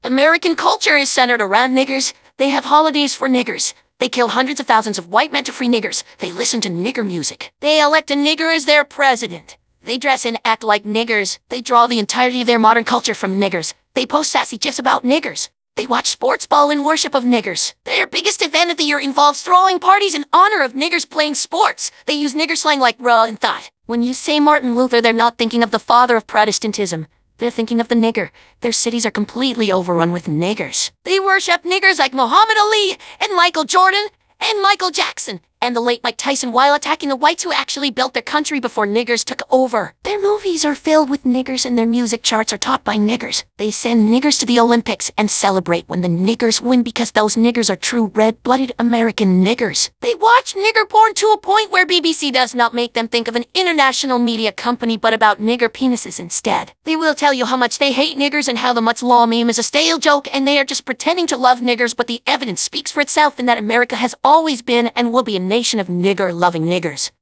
American culture is centered around niggers. They have holidays for niggers. They kill hundreds of thousands of white men to free niggers. They listen to nigger music. They elect a nigger as their president. They dress and act like niggers. They draw the entirety of their modern culture from niggers. They post sassy gifs about niggers. They watch sports ball in worship of niggers. Their biggest event of the year involves throwing parties in honor of niggers playing sports. They use nigger slang like ruh and thought. When you say Martin Luther, they're not thinking of the father of Protestantism. They're thinking of the nigger. Their cities are completely overrun with niggers. They worship niggers like Muhammad Ali and Michael Jordan and Michael Jackson and the late Mike Tyson while attacking the whites who actually built their country before niggers took over. Their movies are filled with niggers and their music charts are taught by niggers. They send niggers to the Olympics and celebrate when the niggers win because those niggers are true red-blooded American niggers. They watch nigger porn to a point where BBC does not make them think of an international media company but about nigger penises instead. They will tell you how much they hate niggers and how the much law meme is a stale joke and they are just pretending to love niggers, but the evidence speaks for itself in that America has always been and will be a nation of nigger-loving niggers.